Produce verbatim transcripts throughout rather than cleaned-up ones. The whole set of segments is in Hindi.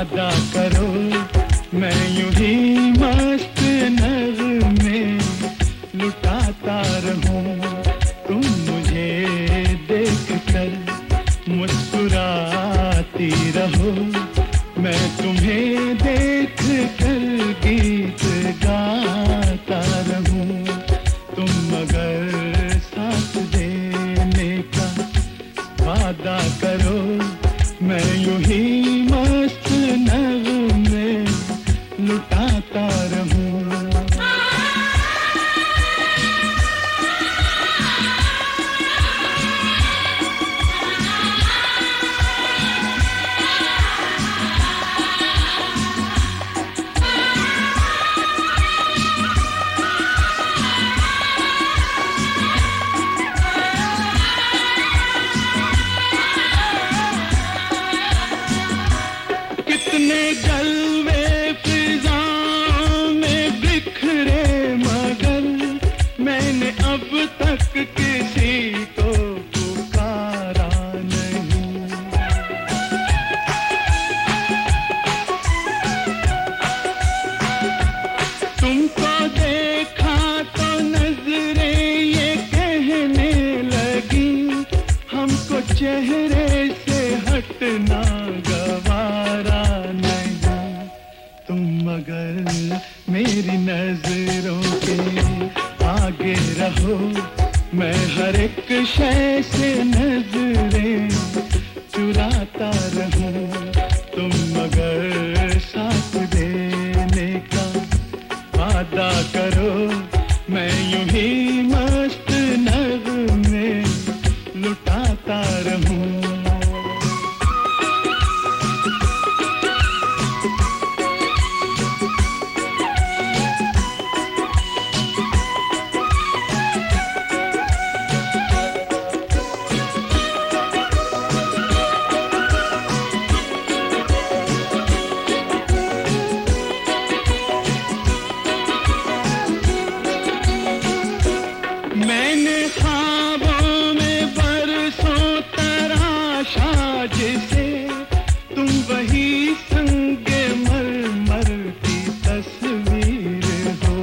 वादा करो मैं यूं ही मस्त नगमे लुटाता रहूं, तुम मुझे देख कर मुस्कुराती रहो, मैं तुम्हें देख कर गीत गाता रहूं, तुम मगर साथ देने का वादा करो मैं यूं ही मस्त नगमे लुटाता रहूं। कितने जलवे फिजाओं में बिखरे मगर मैंने अब तक किसी को पुकारा नहीं। तुमको देखा तो नजरें ये कहने लगी हमको चेहरे से हटना गवारा नहीं, तुम मगर मेरी नजरों के आगे रहो, मैं हर एक शय से नजरें चुराता रहूं, तुम मगर साथ देने का वादा करो मैं यूं ही मस्त नगमे लुटाता रहूं। मैंने ख्वाबों में बरसों तराशा जिसे तुम वही संगे मरमर की तस्वीर हो,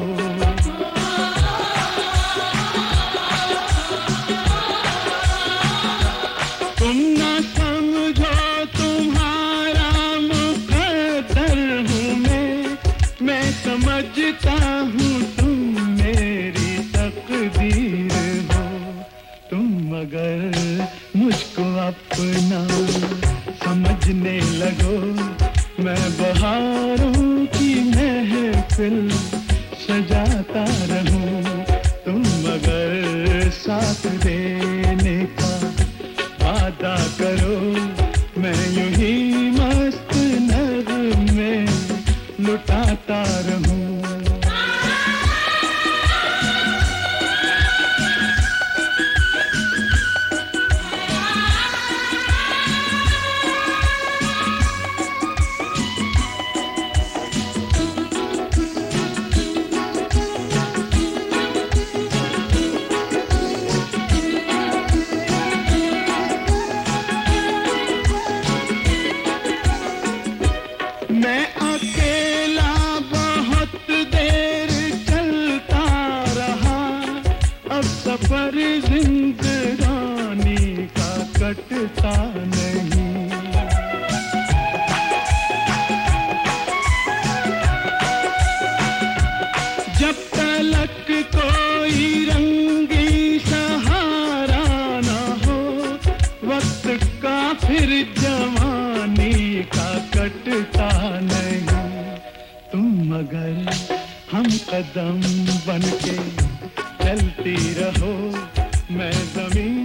तुम ना समझो तुम्हारा मुकद्दर हूँ मैं, मैं समझता हूँ तुम मेरी तकदीर हो, तुम मगर मुझको अपना समझने लगो, मैं बहारों की महफिल सजाता रहूं, तुम मगर साथ देने का वादा करो मैं यूं ही मस्त नगमे लुटाता रहूं। मैं अकेला बहुत देर चलता रहा, अब सफर जिंदगानी का कटता नहीं, जब तलक कोई रंगी सहारा ना हो, वक्त का फिर जवानी का कटता नहीं, तुम मगर हम कदम बनके चलती रहो, मैं ज़मीन